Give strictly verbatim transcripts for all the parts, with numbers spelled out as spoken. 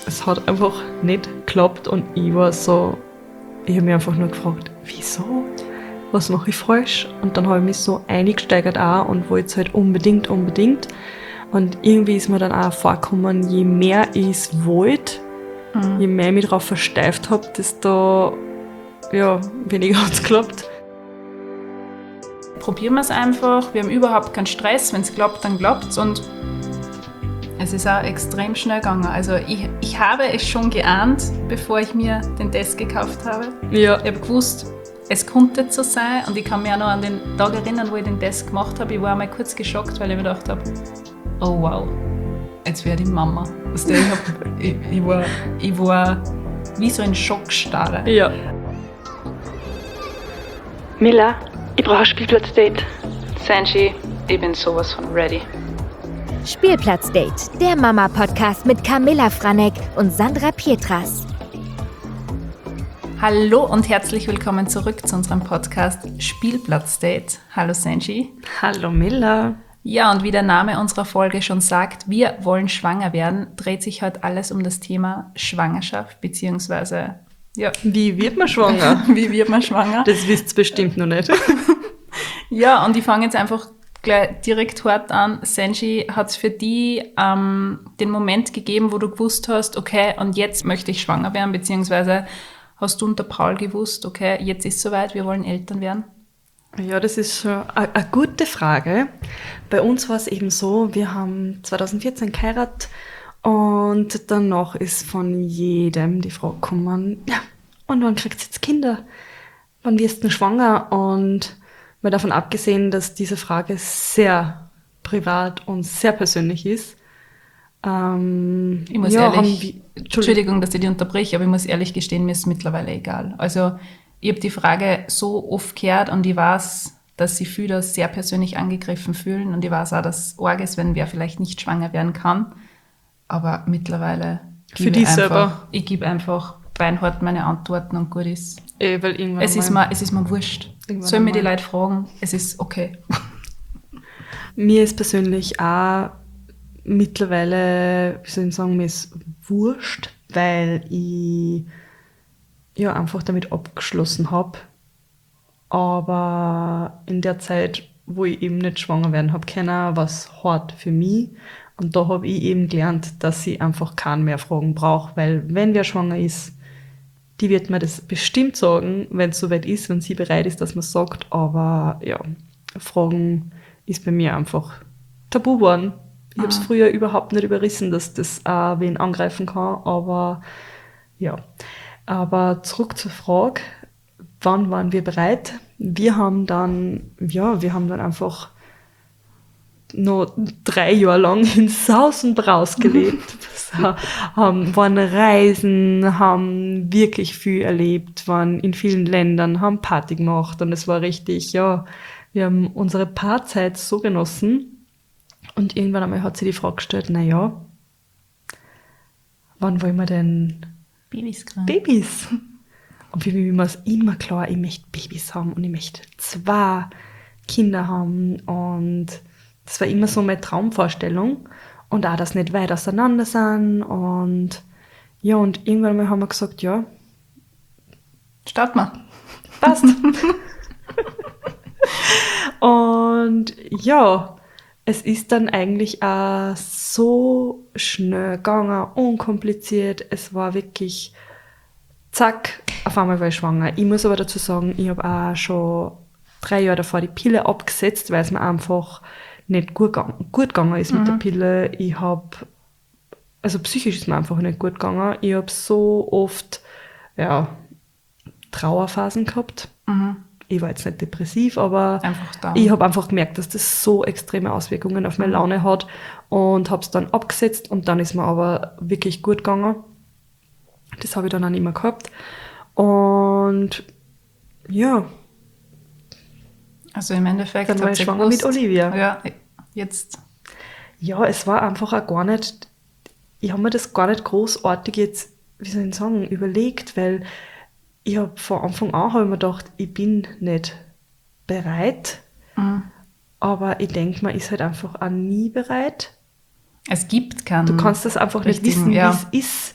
es hat einfach nicht geklappt und ich war so, ich habe mich einfach nur gefragt, wieso? Was mache ich falsch? Und dann habe ich mich so eingesteigert auch und wollte es halt unbedingt, unbedingt. Und irgendwie ist mir dann auch vorgekommen, je mehr ich es wollte, mhm. je mehr ich mich darauf versteift habe, desto ja, weniger hat es geklappt. Probieren wir es einfach, wir haben überhaupt keinen Stress, wenn es klappt, dann klappt es und es ist auch extrem schnell gegangen. Also ich, ich habe es schon geahnt, bevor ich mir den Test gekauft habe. Ja. Ich habe gewusst, es konnte so sein und ich kann mich auch noch an den Tag erinnern, wo ich den Test gemacht habe. Ich war einmal kurz geschockt, weil ich mir gedacht habe, oh wow, jetzt werde ich Mama. Also ich, hab, ich, ich, war, ich war wie so in Schockstarre. Ja. Milla, ich brauche ein Spielplatzdate. Sanji, ich bin sowas von ready. Spielplatzdate, der Mama-Podcast mit Camilla Franek und Sandra Pietras. Hallo und herzlich willkommen zurück zu unserem Podcast Spielplatzdate. Hallo Sanji. Hallo Milla. Ja, und wie der Name unserer Folge schon sagt, wir wollen schwanger werden, dreht sich heute alles um das Thema Schwangerschaft, beziehungsweise, ja. Wie wird man schwanger? Wie wird man schwanger? Das wisst ihr bestimmt noch nicht. Ja, und ich fange jetzt einfach gleich direkt hart an. Sanji, hat es für dich ähm, den Moment gegeben, wo du gewusst hast, okay, und jetzt möchte ich schwanger werden, beziehungsweise hast du unter Paul gewusst, okay, jetzt ist es soweit, wir wollen Eltern werden? Ja, das ist schon eine gute Frage. Bei uns war es eben so, wir haben zwanzig vierzehn geheiratet und danach ist von jedem die Frage gekommen, ja, und wann kriegst du jetzt Kinder? Wann wirst du denn schwanger? Und mal davon abgesehen, dass diese Frage sehr privat und sehr persönlich ist. Ähm, ich muss ja, ehrlich, haben wir, Entschuldigung. Entschuldigung, dass ich dich unterbreche, aber ich muss ehrlich gestehen, mir ist es mittlerweile egal. Also ich habe die Frage so oft gehört und ich weiß, dass sich viele sehr persönlich angegriffen fühlen und ich weiß auch, dass es arg ist, wenn wer vielleicht nicht schwanger werden kann. Aber mittlerweile für dich selber. Ich gebe einfach beinhart meine Antworten und gut ist. Eh, weil irgendwann es, ist mir, es ist mir wurscht. Sollen mir die Leute fragen? Es ist okay. Mir ist persönlich auch mittlerweile, wie soll ich sagen, mir ist wurscht, weil ich ja einfach damit abgeschlossen habe. Aber in der Zeit, wo ich eben nicht schwanger werden habe können, war es hart für mich. Und da habe ich eben gelernt, dass ich einfach keinen mehr fragen brauche, weil wenn wer schwanger ist, die wird mir das bestimmt sagen, wenn es soweit ist, wenn sie bereit ist, dass man es sagt. Aber ja, Fragen ist bei mir einfach tabu geworden. Ich ah. habe es früher überhaupt nicht überrissen, dass das auch wen angreifen kann. Aber ja, aber zurück zur Frage, wann waren wir bereit? Wir haben dann, ja, wir haben dann einfach noch drei Jahre lang in Saus und Braus gelebt. So, haben, waren reisen, haben wirklich viel erlebt, waren in vielen Ländern, haben Party gemacht und es war richtig, ja, wir haben unsere Paarzeit so genossen und irgendwann einmal hat sie die Frage gestellt, na ja, wann wollen wir denn Babys kriegen? Babys. Und für mich war es immer klar, ich möchte Babys haben und ich möchte zwei Kinder haben und das war immer so meine Traumvorstellung und auch, dass nicht weit auseinander sind und ja, und irgendwann mal haben wir gesagt, ja, starten wir. Passt. Und ja, es ist dann eigentlich auch so schnell gegangen, unkompliziert, es war wirklich zack, auf einmal war ich schwanger. Ich muss aber dazu sagen, ich habe auch schon drei Jahre davor die Pille abgesetzt, weil es mir einfach nicht gut, gut gegangen ist mit mhm. der Pille. Ich habe, also psychisch ist mir einfach nicht gut gegangen. Ich habe so oft, ja, Trauerphasen gehabt. Mhm. Ich war jetzt nicht depressiv, aber ich habe einfach gemerkt, dass das so extreme Auswirkungen auf meine Laune hat und habe es dann abgesetzt und dann ist mir aber wirklich gut gegangen. Das habe ich dann auch nicht mehr gehabt. Und ja. Also im Endeffekt dann war ich schwanger mit Olivia. Ja, jetzt. Ja, es war einfach auch gar nicht, ich habe mir das gar nicht großartig jetzt, wie soll ich sagen, überlegt, weil ich habe von Anfang an habe ich mir gedacht, ich bin nicht bereit, mhm. aber ich denke, man ist halt einfach auch nie bereit. Es gibt keinen. Du kannst das einfach nicht wissen, ja. wie es ist.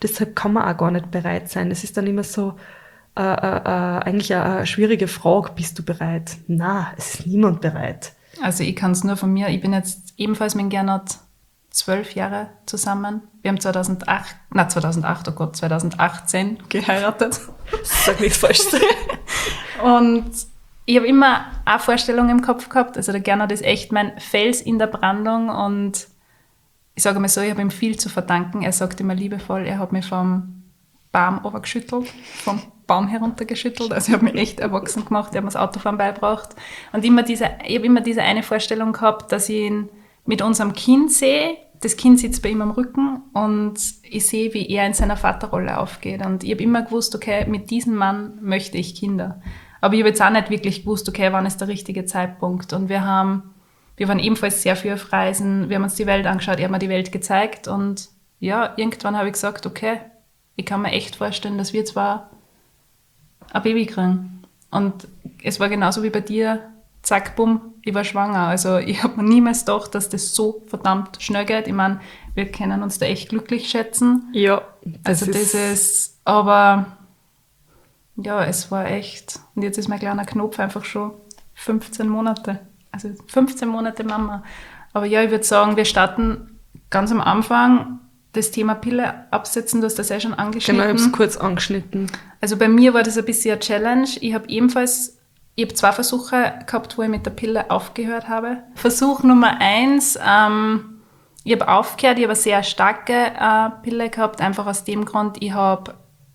deshalb kann man auch gar nicht bereit sein. Es ist dann immer so, äh, äh, äh, eigentlich eine, eine schwierige Frage, bist du bereit? Na, es ist niemand bereit. Also ich kann es nur von mir, ich bin jetzt ebenfalls mit Gernot zwölf Jahre zusammen. Wir haben zweitausendacht, na zweitausendacht, oh Gott, zweitausendachtzehn geheiratet. Sag nichts Falsches. Und ich habe immer eine Vorstellung im Kopf gehabt, also der Gernot ist echt mein Fels in der Brandung und ich sage mal so, ich habe ihm viel zu verdanken. Er sagt immer liebevoll, er hat mich vom Baum runtergeschüttelt, vom Baum heruntergeschüttelt. Also ich habe mich echt erwachsen gemacht, er hat mir das Autofahren beigebracht. Und immer diese, ich habe immer diese eine Vorstellung gehabt, dass ich ihn mit unserem Kind sehe. Das Kind sitzt bei ihm am Rücken und ich sehe, wie er in seiner Vaterrolle aufgeht. Und ich habe immer gewusst, okay, mit diesem Mann möchte ich Kinder. Aber ich habe jetzt auch nicht wirklich gewusst, okay, wann ist der richtige Zeitpunkt. Und wir haben, wir waren ebenfalls sehr viel auf Reisen, wir haben uns die Welt angeschaut, er hat mir die Welt gezeigt. Und ja, irgendwann habe ich gesagt, okay, ich kann mir echt vorstellen, dass wir zwar ein Baby kriegen. Und es war genauso wie bei dir, zack, bumm, ich war schwanger. Also ich habe mir niemals gedacht, dass das so verdammt schnell geht. Ich meine, wir können uns da echt glücklich schätzen. Ja. Das Also ist, das ist, aber ja, es war echt, und jetzt ist mein kleiner Knopf einfach schon fünfzehn Monate. Also fünfzehn Monate Mama. Aber ja, ich würde sagen, wir starten ganz am Anfang das Thema Pille absetzen, du hast das ja schon angeschnitten. Genau, ich habe es kurz angeschnitten. Also bei mir war das ein bisschen eine Challenge. Ich habe ebenfalls, ich habe zwei Versuche gehabt, wo ich mit der Pille aufgehört habe. Versuch Nummer eins, ähm, ich habe aufgehört, ich habe eine sehr starke äh, Pille gehabt, einfach aus dem Grund, ich habe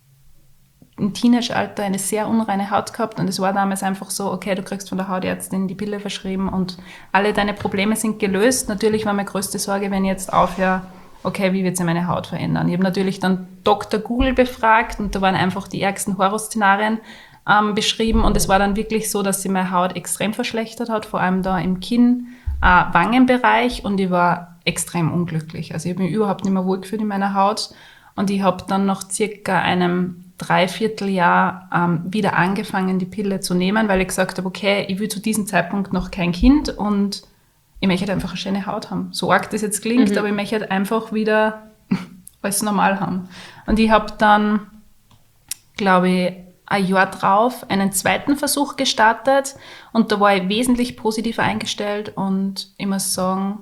im Teenageralter eine sehr unreine Haut gehabt und es war damals einfach so, okay, du kriegst von der Hautärztin die Pille verschrieben und alle deine Probleme sind gelöst. Natürlich war meine größte Sorge, wenn ich jetzt aufhöre, okay, wie wird sich meine Haut verändern? Ich habe natürlich dann Doktor Google befragt und da waren einfach die ärgsten Horrorszenarien ähm, beschrieben und es war dann wirklich so, dass sich meine Haut extrem verschlechtert hat, vor allem da im Kinn, äh, Wangenbereich und ich war extrem unglücklich. Also ich habe mich überhaupt nicht mehr wohlgefühlt in meiner Haut und ich habe dann nach circa einem Dreivierteljahr ähm, wieder angefangen, die Pille zu nehmen, weil ich gesagt habe, okay, ich will zu diesem Zeitpunkt noch kein Kind und ich möchte halt einfach eine schöne Haut haben. So arg das jetzt klingt, mhm. aber ich möchte halt einfach wieder alles normal haben. Und ich habe dann, glaube ich, ein Jahr drauf einen zweiten Versuch gestartet und da war ich wesentlich positiver eingestellt und ich muss sagen,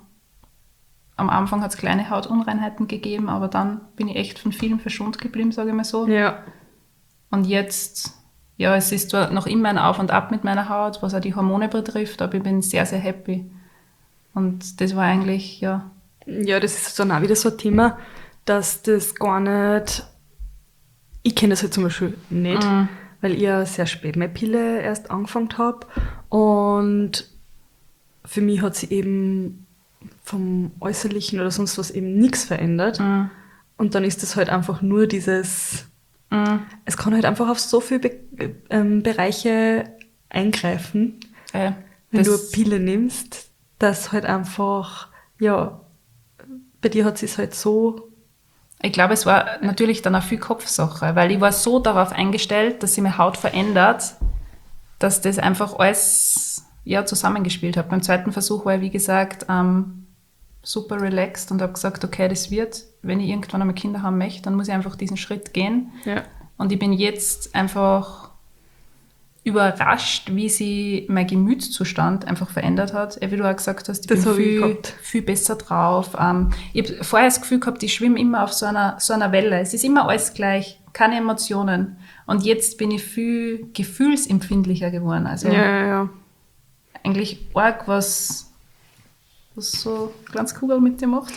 am Anfang hat es kleine Hautunreinheiten gegeben, aber dann bin ich echt von vielen verschont geblieben, sage ich mal so. Ja. Und jetzt, ja, es ist zwar noch immer ein Auf und Ab mit meiner Haut, was auch die Hormone betrifft, aber ich bin sehr, sehr happy. Und das war eigentlich, ja. Ja, das ist dann auch wieder so ein Thema, dass das gar nicht, ich kenne das halt zum Beispiel nicht, mhm. weil ich ja sehr spät meine Pille erst angefangen habe und für mich hat sie eben vom Äußerlichen oder sonst was eben nichts verändert. Mhm. Und dann ist das halt einfach nur dieses, mhm. es kann halt einfach auf so viele Be- ähm, Bereiche eingreifen, äh, wenn du eine Pille nimmst, dass halt einfach, ja, bei dir hat es halt so. Ich glaube, es war natürlich dann auch viel Kopfsache, weil ich war so darauf eingestellt, dass sich meine Haut verändert, dass das einfach alles ja, zusammengespielt hat. Beim zweiten Versuch war ich, wie gesagt, ähm, super relaxed und habe gesagt, okay, das wird, wenn ich irgendwann einmal Kinder haben möchte, dann muss ich einfach diesen Schritt gehen. Ja. Und ich bin jetzt einfach überrascht, wie sich mein Gemütszustand einfach verändert hat. Wie du auch gesagt hast, ich das bin viel, viel besser drauf. Ähm, ich habe vorher das Gefühl gehabt, ich schwimme immer auf so einer, so einer Welle. Es ist immer alles gleich, keine Emotionen. Und jetzt bin ich viel gefühlsempfindlicher geworden. Also ja, ja, ja. eigentlich arg, was, was so eine kleine Kugel mit dir macht.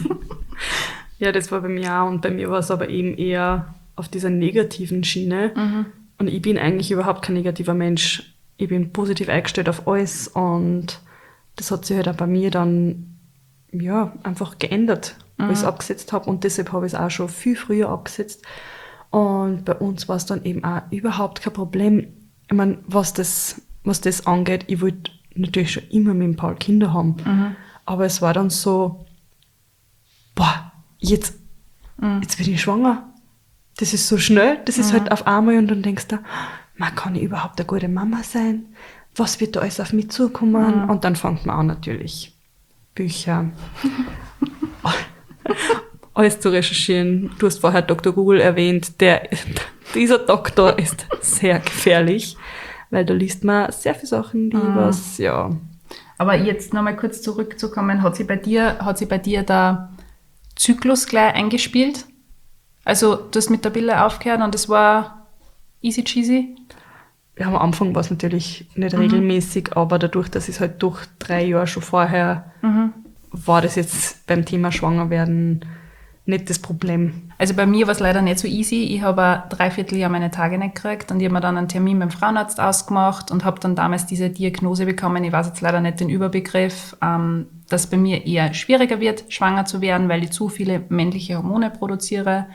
Ja, das war bei mir auch. Und bei mir war es aber eben eher auf dieser negativen Schiene. Mhm. Und ich bin eigentlich überhaupt kein negativer Mensch. Ich bin positiv eingestellt auf alles und das hat sich halt auch bei mir dann ja, einfach geändert, mhm. wo ich es abgesetzt habe und deshalb habe ich es auch schon viel früher abgesetzt. Und bei uns war es dann eben auch überhaupt kein Problem. Ich meine, was das, was das angeht, ich wollte natürlich schon immer mit dem Paul Kinder haben, mhm. aber es war dann so, boah, jetzt, mhm. jetzt bin ich schwanger. Das ist so schnell, das ist mhm. halt auf einmal und dann denkst du, man kann ich überhaupt eine gute Mama sein? Was wird da alles auf mich zukommen? Mhm. Und dann fängt man an natürlich Bücher. alles zu recherchieren. Du hast vorher Doktor Google erwähnt. Der, dieser Doktor ist sehr gefährlich, weil da liest man sehr viele Sachen, die Mhm. was, ja... Aber jetzt nochmal kurz zurückzukommen, hat sie bei dir, hat sie bei dir der Zyklus gleich eingespielt? Also du hast mit der Pille aufgehört und es war easy cheesy? Ja, am Anfang war es natürlich nicht regelmäßig, aber dadurch, dass ich es halt durch drei Jahre schon vorher, Mhm. war das jetzt beim Thema Schwangerwerden nicht das Problem. Also bei mir war es leider nicht so easy. Ich habe ein Dreivierteljahr meine Tage nicht gekriegt und ich habe mir dann einen Termin beim Frauenarzt ausgemacht und habe dann damals diese Diagnose bekommen, ich weiß jetzt leider nicht den Überbegriff, ähm, dass bei mir eher schwieriger wird, schwanger zu werden, weil ich zu viele männliche Hormone produziere.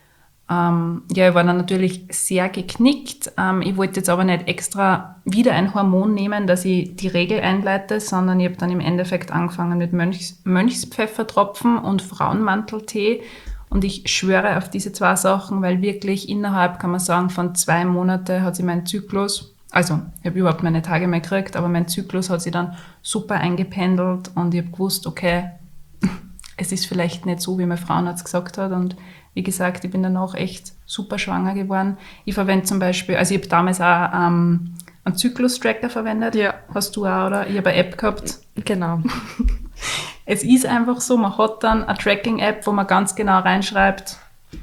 Ähm, ja, ich war dann natürlich sehr geknickt. Ähm, ich wollte jetzt aber nicht extra wieder ein Hormon nehmen, dass ich die Regel einleite, sondern ich habe dann im Endeffekt angefangen mit Mönchs, Mönchspfeffertropfen und Frauenmanteltee. Und ich schwöre auf diese zwei Sachen, weil wirklich innerhalb, kann man sagen, von zwei Monaten hat sich mein Zyklus, also ich habe überhaupt meine Tage mehr gekriegt, aber mein Zyklus hat sich dann super eingependelt und ich habe gewusst, okay, es ist vielleicht nicht so, wie mein Frauenarzt gesagt hat. Und wie gesagt, ich bin danach echt super schwanger geworden. Ich verwende zum Beispiel, also ich habe damals auch ähm, einen Zyklus-Tracker verwendet. Ja. Hast du auch, oder? Ich habe eine App gehabt. Genau. Es ist einfach so, man hat dann eine Tracking-App, wo man ganz genau reinschreibt,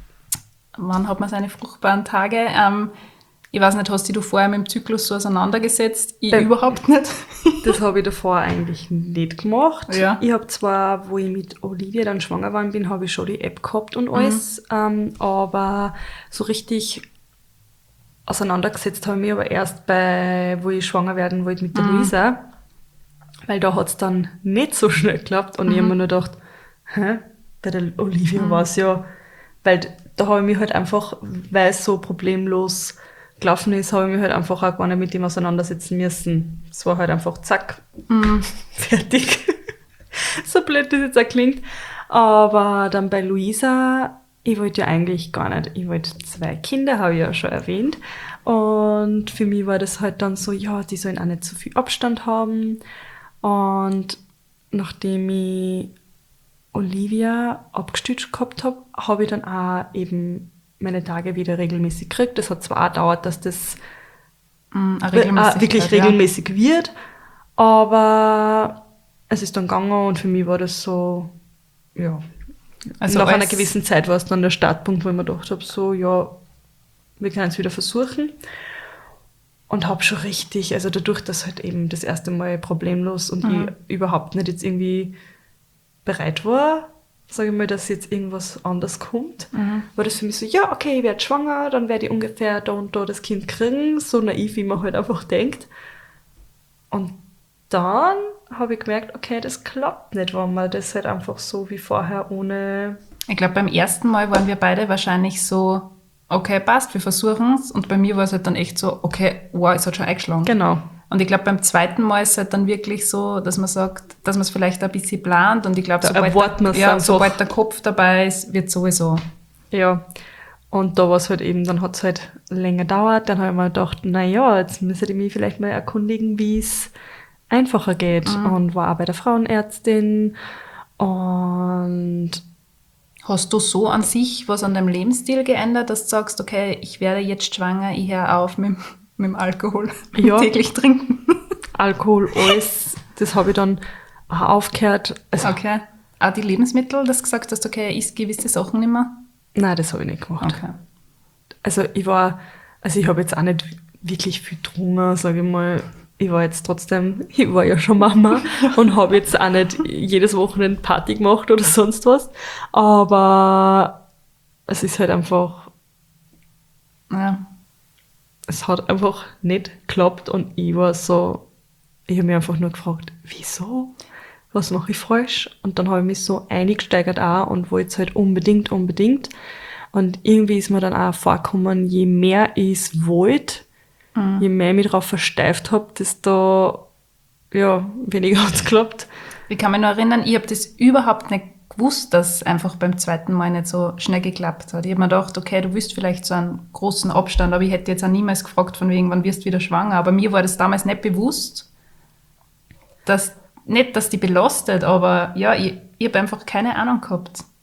wann hat man seine fruchtbaren Tage. Ähm, ich weiß nicht, hast du dich vorher mit dem Zyklus so auseinandergesetzt? Ich Ähm, überhaupt nicht. Das habe ich davor eigentlich nicht gemacht. Ja. Ich habe zwar, wo ich mit Olivia dann schwanger geworden bin, habe ich schon die App gehabt und alles, ähm, aber so richtig auseinandergesetzt habe ich mich aber erst bei, wo ich schwanger werden wollte mit der Luisa, weil da hat es dann nicht so schnell geklappt und ich habe mir nur gedacht, hä, bei der Olivia war es ja, weil da habe ich mich halt einfach, weil es so problemlos gelaufen ist, habe ich mich halt einfach auch gar nicht mit ihm auseinandersetzen müssen. Es war halt einfach zack, fertig. So blöd das jetzt auch klingt. Aber dann bei Luisa, ich wollte ja eigentlich gar nicht. Ich wollte zwei Kinder, habe ich ja schon erwähnt. Und für mich war das halt dann so, ja, die sollen auch nicht so viel Abstand haben. Und nachdem ich Olivia abgestützt gehabt habe, habe ich dann auch eben meine Tage wieder regelmäßig gekriegt. Das hat zwar auch gedauert, dass das Mm, eine äh, Regelmäßigkeit, wirklich ja. regelmäßig wird, aber es ist dann gegangen und für mich war das so, ja, Also nach einer als- gewissen Zeit war es dann der Startpunkt, wo ich mir gedacht habe, so, ja, wir können es wieder versuchen. Und habe schon richtig, also dadurch, dass halt eben das erste Mal problemlos und Mhm. ich überhaupt nicht jetzt irgendwie bereit war, sage ich mal, dass jetzt irgendwas anders kommt, Mhm. war das für mich so, ja, okay, ich werde schwanger, dann werde ich ungefähr da und da das Kind kriegen, so naiv, wie man halt einfach denkt. Und dann habe ich gemerkt, okay, das klappt nicht, wenn man das halt einfach so wie vorher ohne... Ich glaube, beim ersten Mal waren wir beide wahrscheinlich so, okay, passt, wir versuchen es. Und bei mir war es halt dann echt so, okay, wow, es hat schon eingeschlagen. Genau. Und ich glaube, beim zweiten Mal ist es halt dann wirklich so, dass man sagt, dass man es vielleicht ein bisschen plant. Und ich glaube, Da sobald, erwartet der- man's ja, einfach. sobald der Kopf dabei ist, wird sowieso. Ja, und da war es halt eben, dann hat es halt länger gedauert, dann habe ich mir gedacht, na ja, jetzt müsste ich mich vielleicht mal erkundigen, wie es einfacher geht. Und war auch bei der Frauenärztin und Hast du so an sich was an deinem Lebensstil geändert, dass du sagst, okay, ich werde jetzt schwanger, ich höre auf mit, mit dem Alkohol Ja. täglich trinken? Alkohol, alles, das habe ich dann auch aufgehört. Also, Okay. Auch die Lebensmittel, dass du gesagt hast, okay, ich isst gewisse Sachen nicht mehr? nein, das habe ich nicht gemacht. Okay. Also ich war, also ich habe jetzt auch nicht wirklich viel getrunken, sage ich mal. Ich war jetzt trotzdem, ich war ja schon Mama und habe jetzt auch nicht jedes Wochenende Party gemacht oder sonst was. Aber es ist halt einfach, Ja. es hat einfach nicht geklappt und ich war so, ich habe mich einfach nur gefragt, wieso? Was mache ich falsch? Und dann habe ich mich so eingesteigert auch und wollte es halt unbedingt, unbedingt. Und irgendwie ist mir dann auch vorgekommen, je mehr ich es wollte, je mehr ich mich darauf versteift habe, desto ja, weniger hat es geklappt. Ich kann mich nur erinnern, ich habe das überhaupt nicht gewusst, dass es einfach beim zweiten Mal nicht so schnell geklappt hat. Ich habe mir gedacht, okay, du willst vielleicht so einen großen Abstand, aber ich hätte jetzt auch niemals gefragt, von wegen, wann wirst du wieder schwanger. Aber mir war das damals nicht bewusst, dass, nicht, dass die belastet, aber ja, ich, ich habe einfach keine Ahnung gehabt.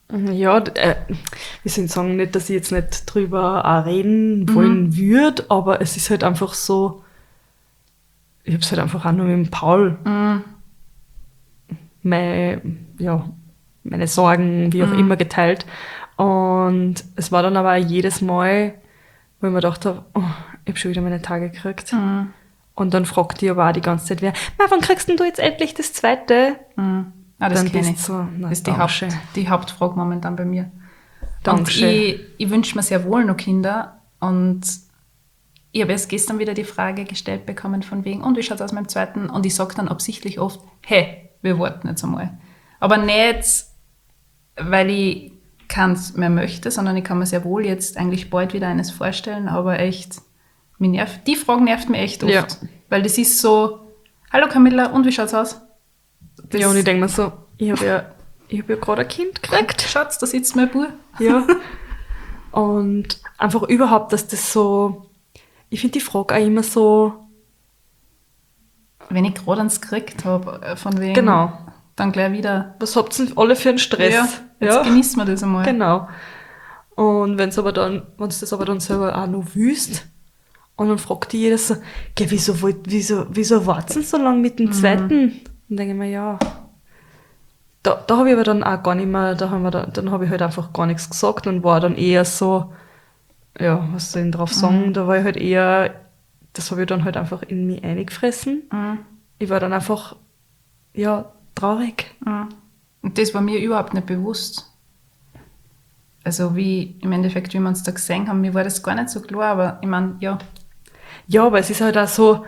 Ja, d- äh, ich soll sagen, nicht, dass ich jetzt nicht drüber auch reden wollen würde, aber es ist halt einfach so, ich habe es halt einfach auch nur mit dem Paul, Mhm. meine, ja, meine Sorgen, wie auch immer, geteilt. Und es war dann aber auch jedes Mal, wo ich mir gedacht habe, oh, ich habe schon wieder meine Tage gekriegt. Mhm. Und dann fragt die aber auch die ganze Zeit wer, "Ma, wann kriegst denn du jetzt endlich das zweite?" Mhm. Ah, das Dann kenne bist ich. du so, na, das ist die, Haupt, Dankeschön. die Hauptfrage momentan bei mir. Und Dankeschön. ich, ich wünsche mir sehr wohl noch Kinder. Und ich habe erst gestern wieder die Frage gestellt bekommen von wegen, und wie schaut es aus mit dem zweiten? Und ich sage dann absichtlich oft, hey, wir warten jetzt einmal. Aber nicht, weil ich keins mehr möchte, sondern ich kann mir sehr wohl jetzt eigentlich bald wieder eines vorstellen, aber echt, mich nervt, die Frage nervt mich echt oft. Ja. Weil das ist so, hallo Camilla, und wie schaut's aus? Das, Ja, und ich denke mir so, ich habe ja, ich hab ja gerade ein Kind gekriegt. Schatz, da sitzt mein Bub. Ja. Und einfach überhaupt, dass das so, ich finde die Frage auch immer so, Wenn ich gerade eins gekriegt habe, von wegen, Genau. dann gleich wieder, was habt ihr denn alle für einen Stress? ja, jetzt genießen wir das einmal. Genau. Und wenn's aber dann, wenn du das aber dann selber auch noch wüsst, und dann fragt die jeder so, gell, wieso, wollt- wieso, wieso warten so lange mit dem zweiten? Und denke ich mir, ja, da, da habe ich aber dann auch gar nicht mehr, da haben wir da, dann habe ich halt einfach gar nichts gesagt und war dann eher so, ja, was soll ich denn drauf sagen, da war ich halt eher, das habe ich dann halt einfach in mich eingefressen. Mhm. Ich war dann einfach, ja, traurig. Mhm. Und das war mir überhaupt nicht bewusst. Also wie, im Endeffekt, wie wir uns da gesehen haben, mir war das gar nicht so klar, aber ich meine, ja, Ja, aber es ist halt auch so,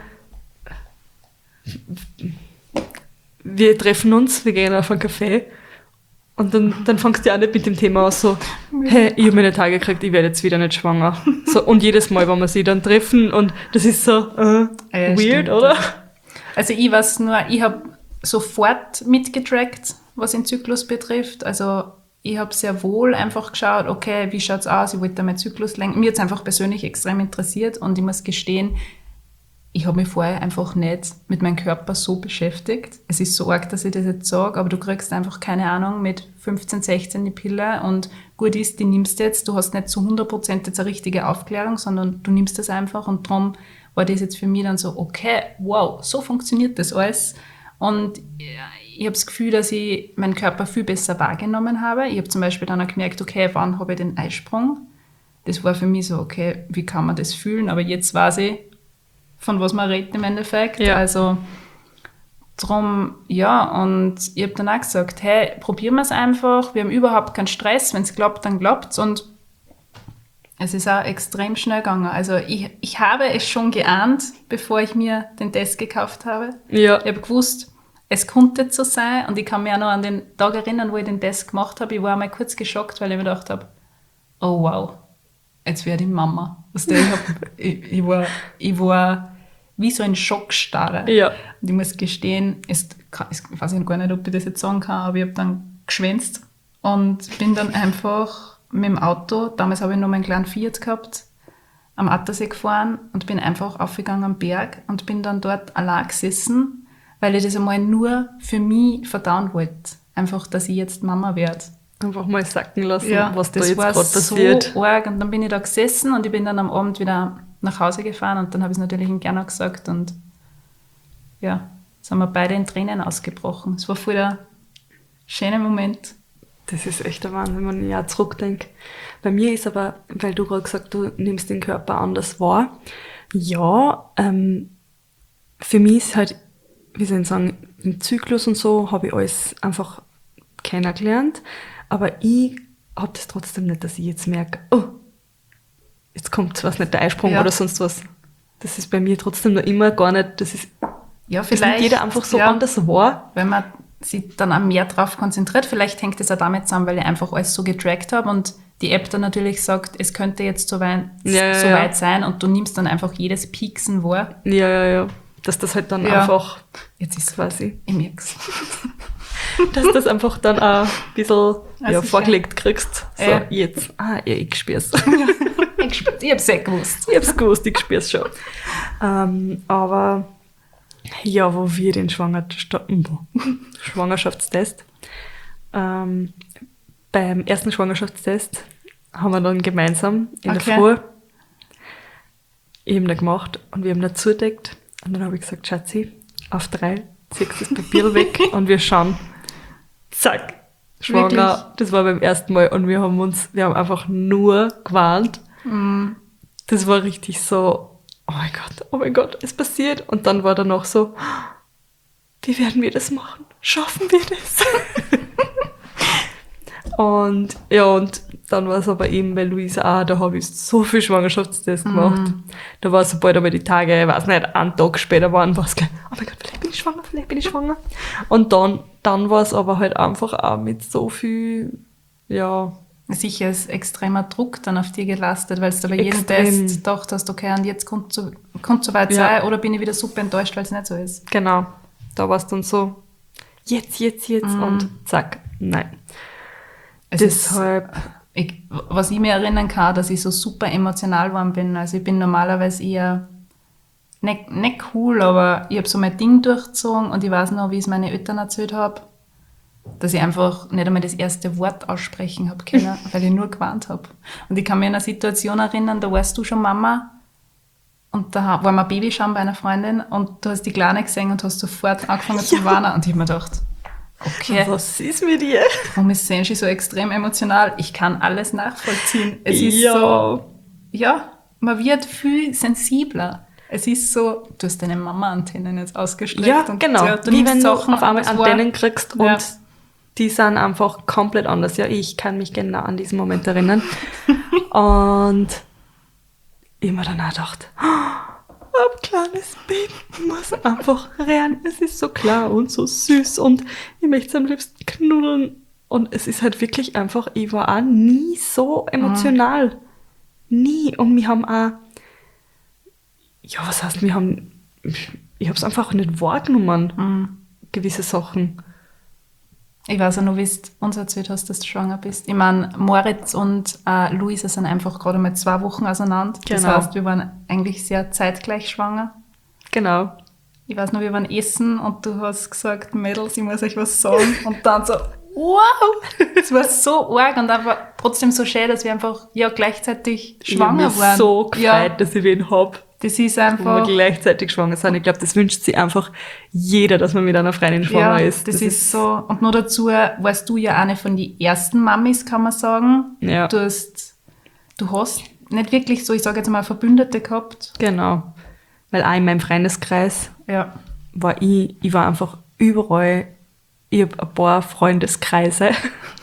wir treffen uns, wir gehen auf einen Café und dann, dann fangst du ja auch nicht mit dem Thema an, so, hey, ich habe meine Tage gekriegt, ich werde jetzt wieder nicht schwanger. So, und jedes Mal, wenn wir sie dann treffen und das ist so, äh, Ja, weird, stimmt. oder? Also ich weiß nur, ich habe sofort mitgetrackt, was den Zyklus betrifft. Also ich habe sehr wohl einfach geschaut, okay, wie schaut's aus? Ich wollte meinen Zyklus lenken. Mir hat es einfach persönlich extrem interessiert und ich muss gestehen, ich habe mich vorher einfach nicht mit meinem Körper so beschäftigt. Es ist so arg, dass ich das jetzt sage, aber du kriegst einfach, keine Ahnung, mit fünfzehn, sechzehn die Pille und gut ist, die nimmst du jetzt. Du hast nicht zu hundert Prozent jetzt eine richtige Aufklärung, sondern du nimmst das einfach und darum war das jetzt für mich dann so, okay, wow, so funktioniert das alles. Und ich habe das Gefühl, dass ich meinen Körper viel besser wahrgenommen habe. Ich habe zum Beispiel dann auch gemerkt, okay, wann habe ich den Eisprung? Das war für mich so, okay, wie kann man das fühlen? Aber jetzt weiß ich, von was man redet im Endeffekt. Ja. Also drum, ja, und ich habe dann auch gesagt, hey, probieren wir es einfach, wir haben überhaupt keinen Stress, wenn es klappt, dann klappt es. Und es ist auch extrem schnell gegangen. Also ich, ich habe es schon geahnt, bevor ich mir den Test gekauft habe. Ja. Ich habe gewusst, es konnte so sein. Und ich kann mich auch noch an den Tag erinnern, wo ich den Test gemacht habe. Ich war mal kurz geschockt, weil ich mir gedacht habe, oh wow, jetzt werde ich Mama. Weißt du, ich, hab, ich, ich, war, ich war wie so ein Schockstarre. Ja. Und ich muss gestehen, es, ich weiß gar nicht, ob ich das jetzt sagen kann, aber ich habe dann geschwänzt und bin dann einfach mit dem Auto, damals habe ich noch meinen kleinen Fiat gehabt, am Attersee gefahren und bin einfach aufgegangen am Berg und bin dann dort allein gesessen, weil ich das einmal nur für mich verdauen wollte. Einfach, dass ich jetzt Mama werde. Einfach mal sacken lassen, Ja, was da das jetzt war gerade passiert. so arg. Und dann bin ich da gesessen und ich bin dann am Abend wieder nach Hause gefahren und dann habe ich es natürlich in Gernau gesagt und ja, sind wir beide in Tränen ausgebrochen. Es war voll der schöne Moment. Das ist echt der Wahnsinn, wenn ich auch zurückdenke. Bei mir ist aber, weil du gerade gesagt hast, du nimmst den Körper anders wahr. Ja, ähm, für mich ist halt, wie soll ich sagen, im Zyklus und so habe ich alles einfach kennengelernt. Aber ich habe das trotzdem nicht, dass ich jetzt merke, oh, jetzt kommt was nicht der Eisprung Ja. oder sonst was. Das ist bei mir trotzdem noch immer gar nicht, das ist, Ja, das vielleicht. nimmt jeder einfach so ja, anders wahr. Wenn man sich dann auch mehr drauf konzentriert. Vielleicht hängt es auch damit zusammen, weil ich einfach alles so getrackt habe und die App dann natürlich sagt, es könnte jetzt so weit, Ja, ja, so ja. weit sein und du nimmst dann einfach jedes Pieksen wahr. Ja, ja, ja. Dass das halt dann Ja. einfach Jetzt ist quasi, ich merk's. dass das einfach dann auch ein bisschen ja, sicher. vorgelegt kriegst. So, Ja. jetzt, ah, ja, ich spür's. Ich, spür- ich hab's eh gewusst. Ich hab's gewusst, ich spür's schon. Ähm, aber ja, wo wir den Schwanger- Schwangerschaftstest, ähm, beim ersten Schwangerschaftstest haben wir dann gemeinsam in Okay. der Früh eben da gemacht und wir haben da zugedeckt. Und dann habe ich gesagt, Schatzi, auf drei, ziehst das Papier weg und wir schauen. Zack, schwanger. Wirklich? Das war beim ersten Mal und wir haben uns, wir haben einfach nur gewarnt. Mm. Das war richtig so, oh mein Gott, oh mein Gott, es passiert. Und dann war da noch so, wie werden wir das machen? Schaffen wir das? Und ja, und dann war es aber eben bei Luisa auch, da habe ich so viel Schwangerschaftstests gemacht. Mhm. Da war es, sobald aber die Tage, ich weiß nicht, einen Tag später waren, war es gleich, oh mein Gott, vielleicht bin ich schwanger, vielleicht bin ich schwanger. Und dann, dann war es aber halt einfach auch mit so viel, ja, Sicher ist extremer Druck dann auf dir gelastet, weil du bei jedem Extrem. Test gedacht hast, okay, und jetzt kommt so, kommt so weit Ja. sein, oder bin ich wieder super enttäuscht, weil es nicht so ist. genau. Da war es dann so, jetzt, jetzt, jetzt Mhm. und zack, nein. Es Deshalb, ist, ich, was ich mir erinnern kann, dass ich so super emotional geworden bin. Also ich bin normalerweise eher nicht, nicht cool, aber ich habe so mein Ding durchgezogen und ich weiß noch, wie ich es meinen Eltern erzählt habe, dass ich einfach nicht einmal das erste Wort aussprechen habe können, weil ich nur gewarnt habe. Und ich kann mich an eine Situation erinnern, da warst du schon Mama und da waren wir Baby schauen bei einer Freundin und du hast die Kleine gesehen und hast sofort angefangen zu weinen und ich habe mir gedacht, okay, was ist mit dir? warum ist Senshi so extrem emotional? Ich kann alles nachvollziehen. Es ist Ja. so, ja, man wird viel sensibler. Es ist so, du hast deine Mama-Antennen jetzt ausgestreckt. Ja, und genau. ja, du Wie nimmst wenn du Sachen auf einmal an, das war- Antennen kriegst und Ja. die sind einfach komplett anders. Ja, ich kann mich genau an diesen Moment erinnern. Und ich mir dann auch gedacht, ein kleines Baby muss einfach rennen. Es ist so klar und so süß und ich möchte es am liebsten knuddeln. Und es ist halt wirklich einfach, ich war auch nie so emotional. Nie. Und wir haben auch, ja, was heißt, wir haben, ich habe es einfach nicht wahrgenommen, Mhm. gewisse Sachen. Ich weiß auch noch, wie du uns erzählt hast, dass du schwanger bist. Ich meine, Moritz und äh, Luisa sind einfach gerade mal zwei Wochen auseinander. Das Genau. heißt, wir waren eigentlich sehr zeitgleich schwanger. Genau. Ich weiß noch, wir waren essen und du hast gesagt, Mädels, ich muss euch was sagen. Und dann so, wow! Es war so arg und einfach trotzdem so schön, dass wir einfach ja, gleichzeitig schwanger ich waren. bin so gefreut, Ja, dass ich wen hab, das ist wo wir einfach, gleichzeitig schwanger sind. Ich glaube, das wünscht sich einfach jeder, dass man mit einer Freundin schwanger ja, ist. das, ist so. Und nur dazu warst du ja eine von den ersten Mamis, kann man sagen. Ja. Du hast, du hast nicht wirklich so, ich sage jetzt mal, Verbündete gehabt. Genau. Weil auch in meinem Freundeskreis Ja. war ich, ich war einfach überall, ich habe ein paar Freundeskreise.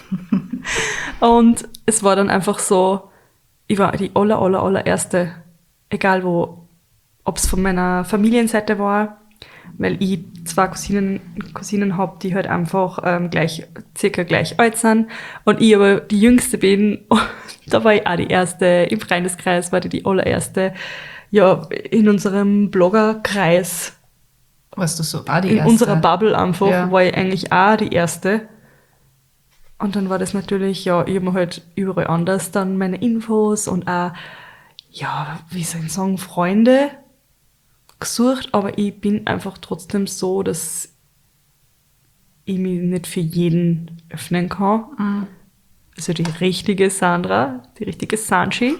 Und es war dann einfach so, ich war die aller, aller, allererste, egal wo, ob es von meiner Familienseite war, weil ich zwei Cousinen, Cousinen habe, die halt einfach ähm, gleich, circa gleich alt sind. Und ich aber die Jüngste bin, da war ich auch die Erste, im Freundeskreis war ich die allererste. Ja, in unserem Bloggerkreis, Warst du so auch die in erste? unserer Bubble einfach, Ja. war ich eigentlich auch die Erste. Und dann war das natürlich, ja, ich habe mir halt überall anders dann meine Infos und auch, ja, wie soll ich sagen, Freunde gesucht, aber ich bin einfach trotzdem so, dass ich mich nicht für jeden öffnen kann. Mhm. Also die richtige Sandra, die richtige Sanchi.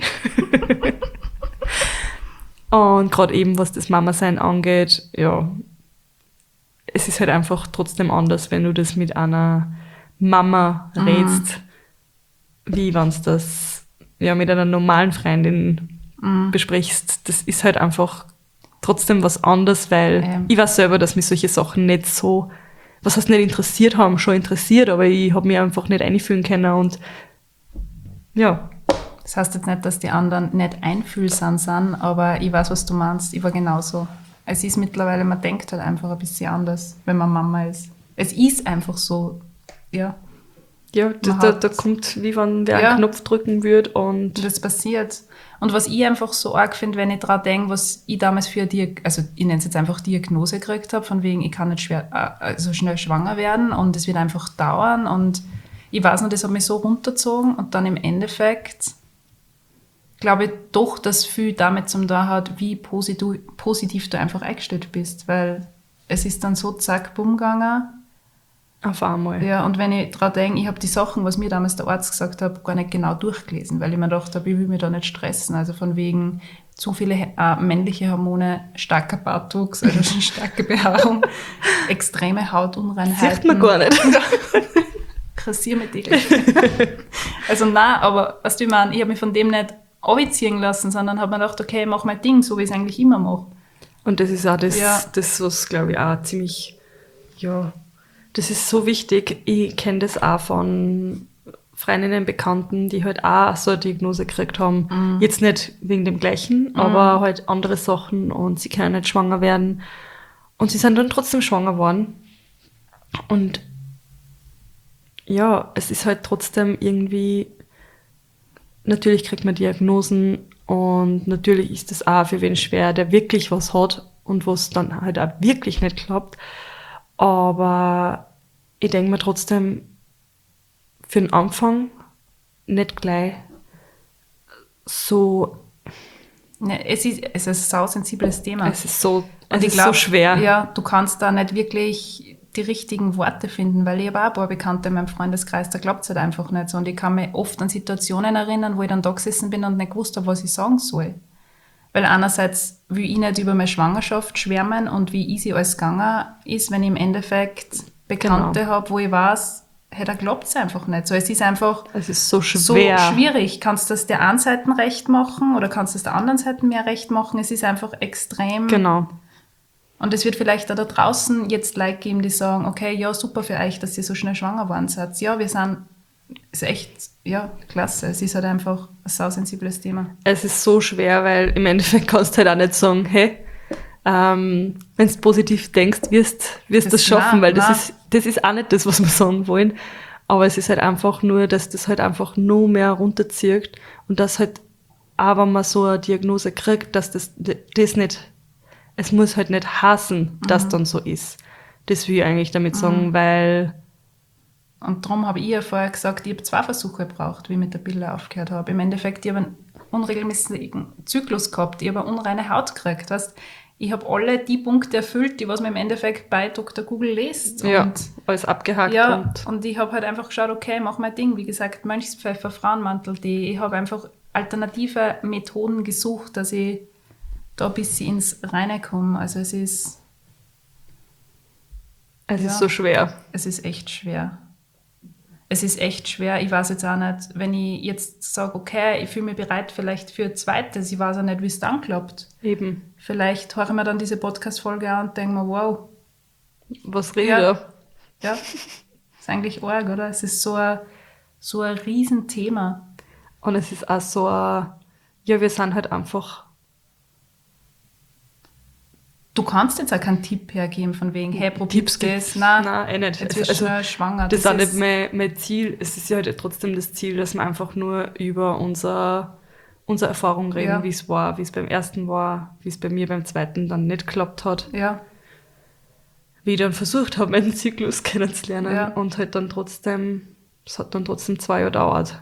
Und gerade eben, was das Mama-Sein angeht, ja, es ist halt einfach trotzdem anders, wenn du das mit einer Mama redst, wie wenn du das ja, mit einer normalen Freundin Mhm. besprichst. Das ist halt einfach trotzdem was anderes, weil Ähm. ich weiß selber, dass mich solche Sachen nicht so, was heißt nicht interessiert haben, schon interessiert, aber ich habe mich einfach nicht einfühlen können und ja, Das heißt jetzt nicht, dass die anderen nicht einfühlsam sind, aber ich weiß, was du meinst. Ich war genauso. Es ist mittlerweile, man denkt halt einfach ein bisschen anders, wenn man Mama ist. Es ist einfach so, ja. ja, da, Man da, hat- da kommt, wie wenn wer Ja. einen Knopf drücken würde und Und das passiert. Und was ich einfach so arg finde, wenn ich daran denke, was ich damals für die, also ich nenne es jetzt einfach Diagnose gekriegt habe, von wegen, ich kann nicht schwer, äh, so schnell schwanger werden und es wird einfach dauern und ich weiß noch, das hat mich so runtergezogen und dann im Endeffekt glaube ich doch, dass viel damit zum da hat, wie positiv, positiv du einfach eingestellt bist, weil es ist dann so zack, bumm gegangen Auf einmal. Ja, und wenn ich daran denke, ich habe die Sachen, was mir damals der Arzt gesagt hat, gar nicht genau durchgelesen, weil ich mir gedacht habe, ich will mich da nicht stressen. Also von wegen zu viele äh, männliche Hormone, starker Bartwuchs, also starke Behaarung, extreme Hautunreinheiten. Sieht man gar nicht. Kassier mit dir. Also nein, aber weißt du, ich meine, ich habe mich von dem nicht abziehen lassen, sondern habe mir gedacht, okay, ich mache mein Ding, so wie ich es eigentlich immer mache. Und das ist auch das, Ja. das was, glaube ich, auch ziemlich, ja, das ist so wichtig. Ich kenne das auch von Freundinnen, Bekannten, die halt auch so eine Diagnose gekriegt haben. Mhm. Jetzt nicht wegen dem Gleichen, aber halt andere Sachen und sie können nicht schwanger werden. Und sie sind dann trotzdem schwanger geworden. Und ja, es ist halt trotzdem irgendwie, natürlich kriegt man Diagnosen und natürlich ist es auch für wen schwer, der wirklich was hat und was dann halt auch wirklich nicht klappt. Aber ich denke mir trotzdem, für den Anfang nicht gleich so, Ne, es ist, es ist ein sausensibles Thema. es ist so, es Und ich ist glaub, so schwer. Ja, du kannst da nicht wirklich die richtigen Worte finden, weil ich habe auch ein paar Bekannte in meinem Freundeskreis, da klappt es halt einfach nicht so. Und ich kann mich oft an Situationen erinnern, wo ich dann da gesessen bin und nicht gewusst habe, was ich sagen soll. Weil einerseits will ich nicht über meine Schwangerschaft schwärmen und wie easy alles gegangen ist, wenn ich im Endeffekt Bekannte Genau. habe, wo ich weiß, hey, da klappt es einfach nicht. So, es ist einfach Es ist so so schwer. schwierig. Kannst du das der einen Seite recht machen oder kannst du es der anderen Seite mehr recht machen? Es ist einfach extrem. Genau. Und es wird vielleicht auch da draußen jetzt Leute geben, die sagen, okay, ja, super für euch, dass ihr so schnell schwanger geworden seid. Ja, wir sind, ist echt, ja, klasse. Es ist halt einfach ein sausensibles Thema. Es ist so schwer, weil im Endeffekt kannst du halt auch nicht sagen, hey, ähm, wenn du positiv denkst, wirst du Das- das schaffen, nein, weil das nein. ist, das ist auch nicht das, was wir sagen wollen. Aber es ist halt einfach nur, dass das halt einfach nur mehr runterzieht und dass halt, auch wenn man so eine Diagnose kriegt, dass das, das nicht, es muss halt nicht hassen, dass Mhm. dann so ist. Das will ich eigentlich damit sagen, weil, Und darum habe ich ja vorher gesagt, ich habe zwei Versuche gebraucht, wie ich mit der Pille aufgehört habe. Im Endeffekt, ich habe einen unregelmäßigen Zyklus gehabt, ich habe eine unreine Haut gekriegt. Weißt, ich habe alle die Punkte erfüllt, die was man im Endeffekt bei Doktor Google liest. ja, Und alles abgehakt ja, und und ich habe halt einfach geschaut, okay, mach mein Ding. Wie gesagt, Mönchspfeffer, Frauenmantel-Tee. Ich habe einfach alternative Methoden gesucht, dass ich da ein bisschen ins Reine komme. Also es ist, es ja. ist so schwer. es ist echt schwer. Es ist echt schwer. Ich weiß jetzt auch nicht, wenn ich jetzt sage, okay, ich fühle mich bereit vielleicht für ein zweites, ich weiß auch nicht, wie es dann klappt. Eben. Vielleicht höre ich mir dann diese Podcast-Folge an und denke mir, wow, Was rede Ja. ich da? ja, ist eigentlich arg, oder? Es ist so ein, so ein Riesenthema. Und es ist auch so, ein, ja, wir sind halt einfach, Du kannst jetzt auch keinen Tipp hergeben von wegen, hey, Tipps probierst das. Nein, nein, eh nicht. jetzt Also, wirst du schnell schwanger. das ist auch nicht mein, mein Ziel. Es ist ja halt trotzdem das Ziel, dass wir einfach nur über unser, unsere Erfahrung reden, Ja. wie es war, wie es beim ersten war, wie es bei mir beim zweiten dann nicht geklappt hat. Ja, Wie ich dann versucht habe, meinen Zyklus kennenzulernen. Ja. Und halt dann trotzdem, es hat dann trotzdem zwei Jahre gedauert.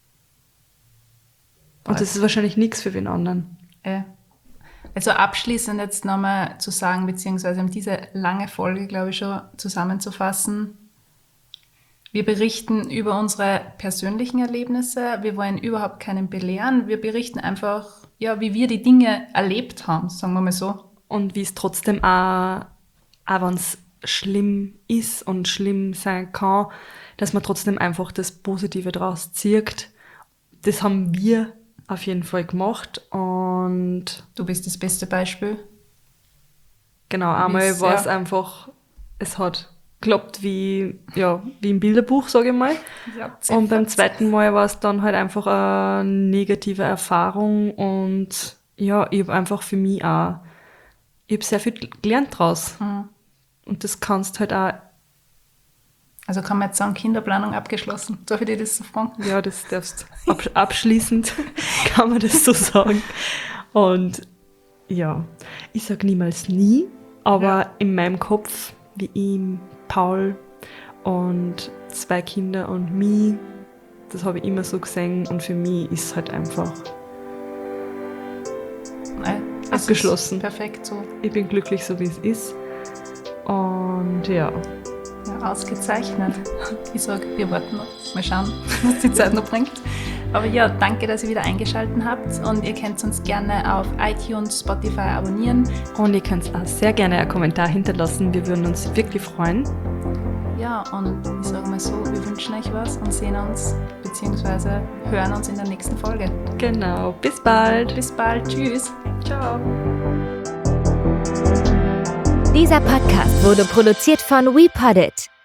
Und Boah. das ist wahrscheinlich nichts für wen anderen. äh. Also abschließend jetzt nochmal zu sagen, beziehungsweise um diese lange Folge, glaube ich, schon zusammenzufassen. Wir berichten über unsere persönlichen Erlebnisse. Wir wollen überhaupt keinen belehren. Wir berichten einfach, ja, wie wir die Dinge erlebt haben, sagen wir mal so. Und wie es trotzdem auch, auch wenn es schlimm ist und schlimm sein kann, dass man trotzdem einfach das Positive draus zieht. Das haben wir auf jeden Fall gemacht. Und Du bist das beste Beispiel. genau, einmal Wie's- war ja. es einfach, es hat geklappt wie, ja, wie im Bilderbuch, sage ich mal. Ja, Und beim zweiten Mal war es dann halt einfach eine negative Erfahrung und ja, ich habe einfach für mich auch, ich habe sehr viel gelernt draus. Mhm. Und das kannst halt auch, Also kann man jetzt sagen, Kinderplanung abgeschlossen. Darf ich dir das so fragen? ja, das darfst absch- abschließend kann man das so sagen. Und ja, ich sage niemals nie, aber Ja. in meinem Kopf, wie ihm, Paul und zwei Kinder und mich, das habe ich immer so gesehen und für mich ist es halt einfach, Nein, es Abgeschlossen. ist perfekt so. ich bin glücklich so wie es ist. Und ja, Ja. Ausgezeichnet. Ich sage, wir warten noch. Mal schauen, was die Zeit noch bringt. Aber ja, danke, dass ihr wieder eingeschaltet habt und ihr könnt uns gerne auf iTunes, Spotify abonnieren. Und ihr könnt auch sehr gerne einen Kommentar hinterlassen. Wir würden uns wirklich freuen. Ja, und ich sage mal so, wir wünschen euch was und sehen uns bzw. hören uns in der nächsten Folge. Genau, bis bald. Bis bald, tschüss. Ciao. Dieser Podcast wurde produziert von WePoddit.